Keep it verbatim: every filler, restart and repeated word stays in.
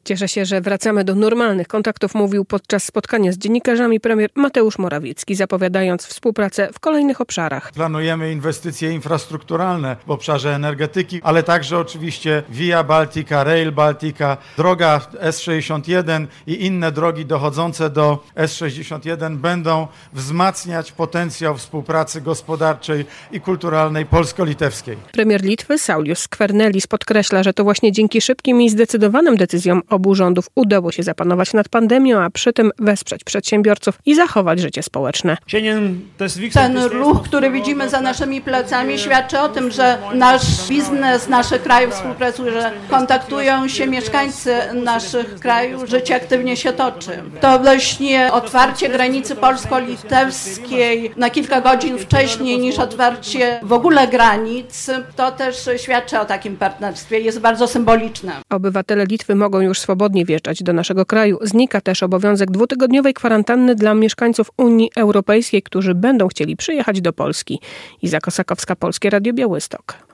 Cieszę się, że wracamy do normalnych kontaktów, mówił podczas spotkania z dziennikarzami premier Mateusz Morawiecki, zapowiadając współpracę w kolejnych obszarach. Planujemy inwestycje infrastrukturalne w obszarze energetyki, ale także oczywiście Via Baltica, Rail Baltica, droga S sześćdziesiąt jeden i inne drogi dochodzące do S sześćdziesiąt jeden będą wzmacniać potencjał współpracy gospodarczej i kulturalnej polsko-litewskiej. Premier Litwy Saulius Skvernelis podkreśla, że to właśnie dzięki szybkim i zdecydowanym decyzjom obu rządów udało się zapanować nad pandemią, a przy tym wesprzeć przedsiębiorców i zachować życie społeczne. Ten ruch, który widzimy za naszymi plecami, świadczy o tym, że nasz biznes naszych krajów współpracuje, że kontaktują się mieszkańcy naszych krajów, życie aktywnie się toczy. To właśnie otwarcie granicy polsko-litewskiej na kilka godzin wcześniej niż otwarcie w ogóle granic, to też świadczy o takim partnerstwie, jest bardzo symboliczne. Obywatele Litwy mogą już swobodnie wjeżdżać do naszego kraju. Znika też obowiązek dwutygodniowej kwarantanny dla mieszkańców Unii Europejskiej, którzy będą chcieli przyjechać do Polski. Iza Kosakowska, Polskie Radio Białystok.